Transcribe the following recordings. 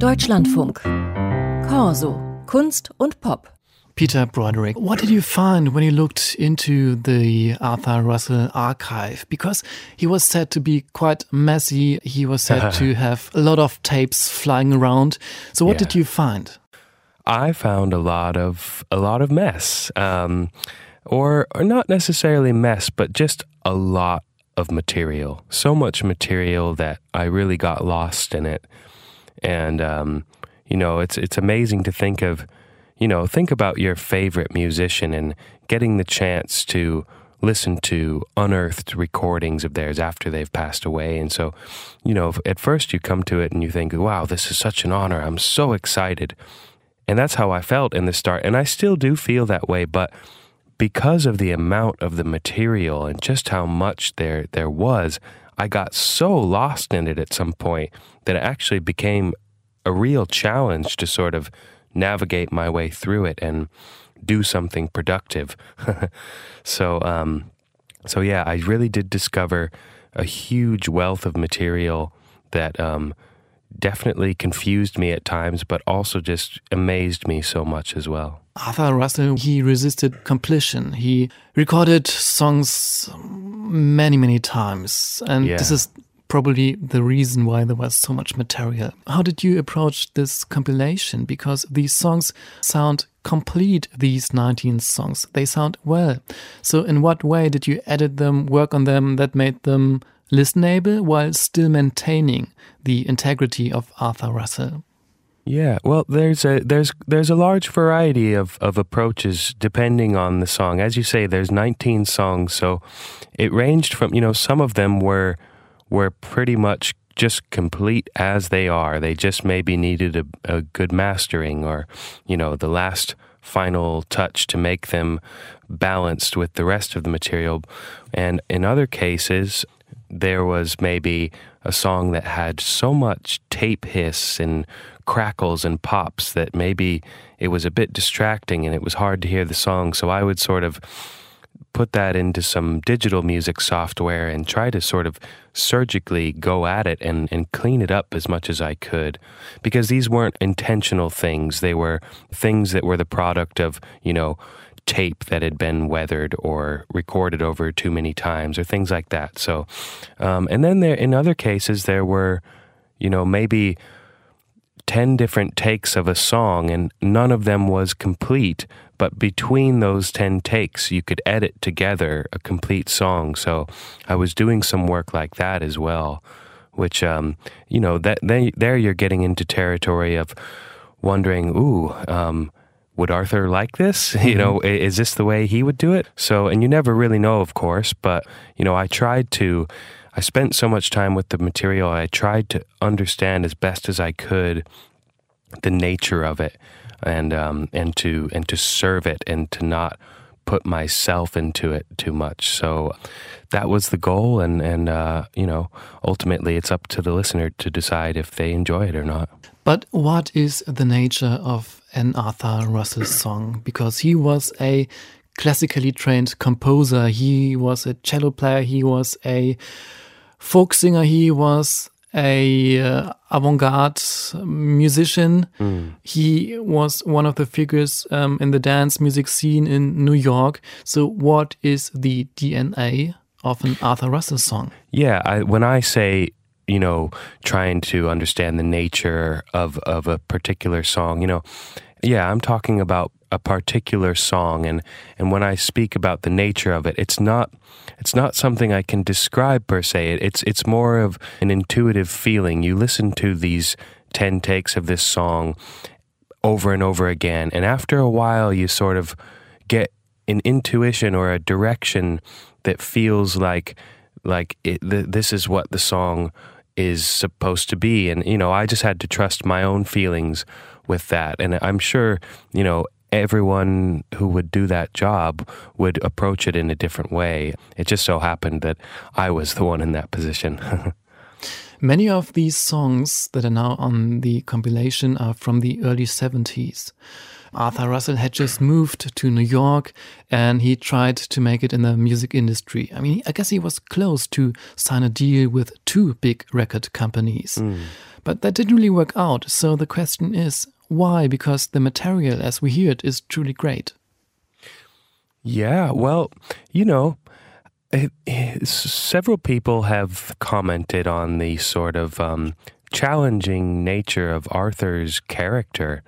Deutschlandfunk. Corso. Kunst und Pop. Peter Broderick, what did you find when you looked into the Arthur Russell archive? Because he was said to be quite messy. He was said to have a lot of tapes flying around. So what did you find? I found a lot of mess, or not necessarily mess, but just a lot of material. So much material that I really got lost in it. And it's amazing to think of. Think about your favorite musician and getting the chance to listen to unearthed recordings of theirs after they've passed away. And so, at first you come to it and you think, wow, this is such an honor. I'm so excited. And that's how I felt in the start. And I still do feel that way. But because of the amount of the material and just how much there was, I got so lost in it at some point that it actually became a real challenge to sort of navigate my way through it and do something productive. So I really did discover a huge wealth of material that definitely confused me at times, but also just amazed me so much as well. Arthur Russell, he resisted completion. He recorded songs many, many times. And this is probably the reason why there was so much material. How did you approach this compilation? Because these songs sound complete, these 19 songs. They sound well. So in what way did you edit them, work on them that made them listenable while still maintaining the integrity of Arthur Russell? Yeah, well, there's a large variety of approaches depending on the song. As you say, there's 19 songs, so it ranged from, some of them were pretty much just complete as they are. They just maybe needed a good mastering or, the last final touch to make them balanced with the rest of the material. And in other cases, there was maybe a song that had so much tape hiss and crackles and pops that maybe it was a bit distracting and it was hard to hear the song. So I would sort of put that into some digital music software and try to sort of surgically go at it and clean it up as much as I could. Because these weren't intentional things. They were things that were the product of, tape that had been weathered or recorded over too many times or things like that. So, and then in other cases, there were, maybe 10 different takes of a song and none of them was complete. But between those 10 takes, you could edit together a complete song. So I was doing some work like that as well, which, there you're getting into territory of wondering, would Arthur like this? Mm-hmm. Is this the way he would do it? So, and you never really know, of course, but, I spent so much time with the material. I tried to understand as best as I could the nature of it. And to serve it and to not put myself into it too much. So that was the goal, and ultimately it's up to the listener to decide if they enjoy it or not. But what is the nature of an Arthur Russell song? Because he was a classically trained composer, he was a cello player, he was a folk singer, he was a avant-garde musician. He was one of the figures in the dance music scene in New York. So what is the DNA of an Arthur Russell song? Yeah, when I say, trying to understand the nature of a particular song, I'm talking about a particular song, and when I speak about the nature of it, it's not something I can describe per se. It's more of an intuitive feeling. You listen to these 10 takes of this song over and over again, and after a while you sort of get an intuition or a direction that feels like this is what the song is supposed to be. And I just had to trust my own feelings with that, and I'm sure everyone who would do that job would approach it in a different way. It just so happened that I was the one in that position. Many of these songs that are now on the compilation are from the early 70s. Arthur Russell had just moved to New York and he tried to make it in the music industry. I mean, I guess he was close to sign a deal with 2 big record companies. But that didn't really work out. So the question is, why? Because the material, as we hear it, is truly great. Yeah, well, you know, several people have commented on the sort of challenging nature of Arthur's character.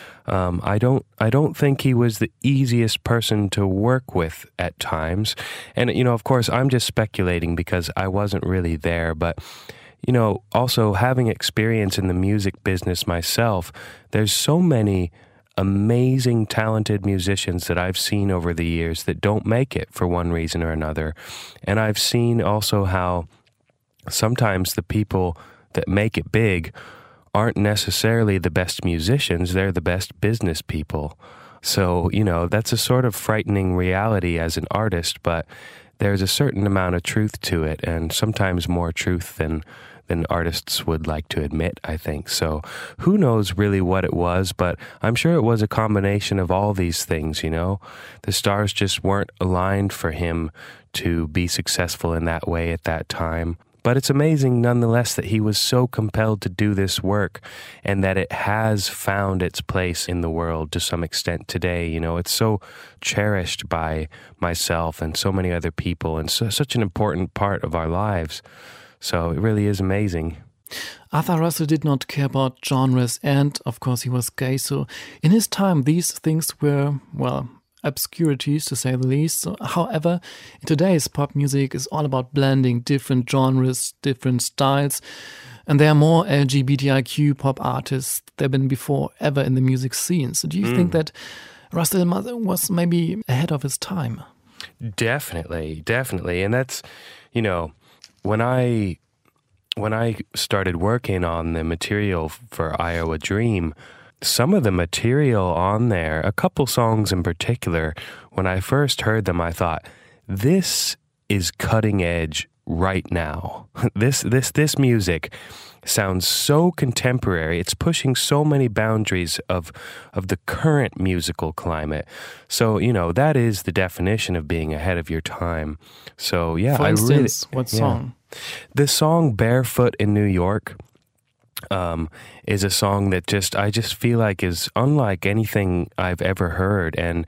I don't think he was the easiest person to work with at times. And, you know, of course, I'm just speculating because I wasn't really there, but you know, also having experience in the music business myself, there's so many amazing, talented musicians that I've seen over the years that don't make it for one reason or another. And I've seen also how sometimes the people that make it big aren't necessarily the best musicians, they're the best business people. So, you know, that's a sort of frightening reality as an artist, but there's a certain amount of truth to it, and sometimes more truth than artists would like to admit, I think. So who knows really what it was, but I'm sure it was a combination of all these things, you know. The stars just weren't aligned for him to be successful in that way at that time. But it's amazing nonetheless that he was so compelled to do this work and that it has found its place in the world to some extent today. You know, it's so cherished by myself and so many other people and such an important part of our lives. So it really is amazing. Arthur Russell did not care about genres and, of course, he was gay. So in his time, these things were, well, obscurities, to say the least. So, however, in today's pop music is all about blending different genres, different styles. And there are more LGBTIQ pop artists than been before ever in the music scene. So do you think that Russell was maybe ahead of his time? Definitely. And that's, you know, when I started working on the material for Iowa Dream, some of the material on there, a couple songs in particular, when I first heard them, I thought, this is cutting edge right now. This music sounds so contemporary. It's pushing so many boundaries of the current musical climate. So, you know, that is the definition of being ahead of your time. So, yeah. For instance, what song? The song Barefoot in New York is a song that I just feel like is unlike anything I've ever heard and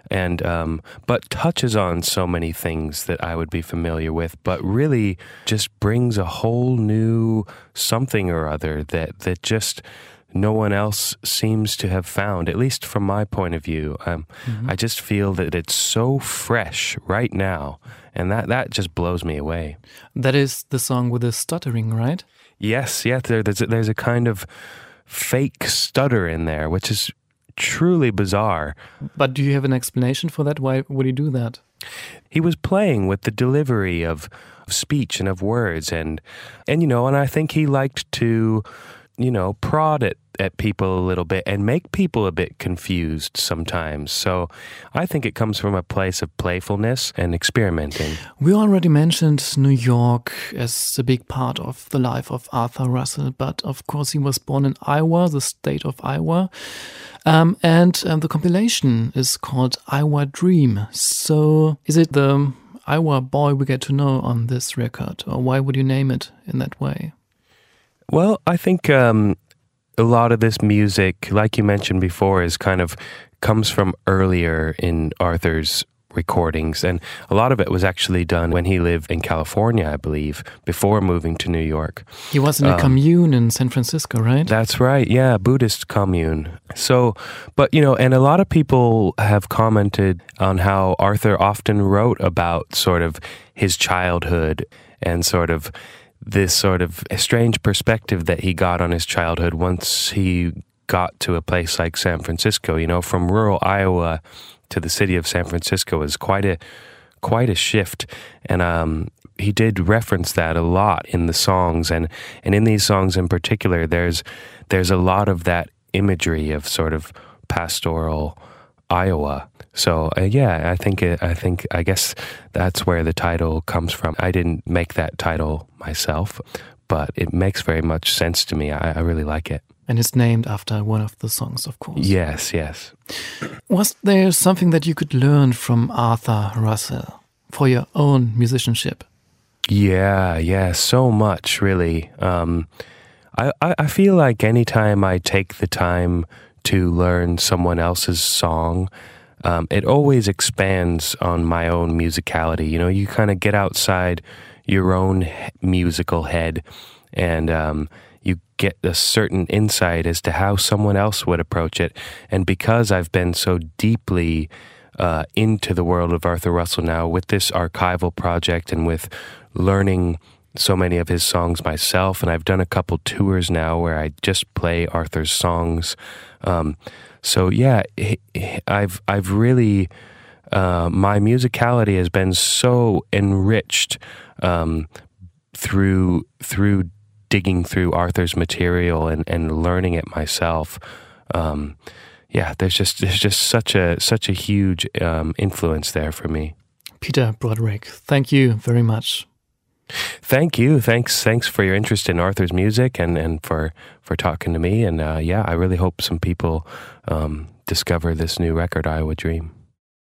but touches on so many things that I would be familiar with, but really just brings a whole new something or other that just no one else seems to have found, at least from my point of view. I just feel that it's so fresh right now, and that just blows me away. That is the song with the stuttering, right? Yes, there's a kind of fake stutter in there, which is truly bizarre. But do you have an explanation for that? Why would he do that? He was playing with the delivery of speech and of words, and you know, and I think he liked to, you know, prod at people a little bit and make people a bit confused sometimes. So I think it comes from a place of playfulness and experimenting. We already mentioned New York as a big part of the life of Arthur Russell, but of course he was born in Iowa, the state of Iowa. And the compilation is called Iowa Dream. So is it the Iowa boy we get to know on this record, or why would you name it in that way? Well, I think a lot of this music, like you mentioned before, comes from earlier in Arthur's recordings, and a lot of it was actually done when he lived in California, I believe, before moving to New York. He was in a commune in San Francisco, right? That's right, yeah, Buddhist commune. So, but, you know, and a lot of people have commented on how Arthur often wrote about sort of his childhood and sort of this sort of strange perspective that he got on his childhood once he got to a place like San Francisco. You know, from rural Iowa to the city of San Francisco is quite a shift, and he did reference that a lot in the songs, and in these songs in particular, there's a lot of that imagery of sort of pastoral Iowa. So yeah, I guess that's where the title comes from. I didn't make that title myself, but it makes very much sense to me. I really like it. And it's named after one of the songs, of course. Yes, yes. Was there something that you could learn from Arthur Russell for your own musicianship? Yeah, so much, really. I feel like anytime I take the time to learn someone else's song, it always expands on my own musicality. You know, you kind of get outside your own musical head, and you get a certain insight as to how someone else would approach it. And because I've been so deeply into the world of Arthur Russell now with this archival project and with learning so many of his songs myself, and I've done a couple tours now where I just play Arthur's songs. So yeah, I've really my musicality has been so enriched through digging through Arthur's material and learning it myself. There's just such a huge influence there for me. Peter Broderick, thank you very much. Thank you. Thanks for your interest in Arthur's music and for talking to me. And I really hope some people discover this new record, Iowa Dream.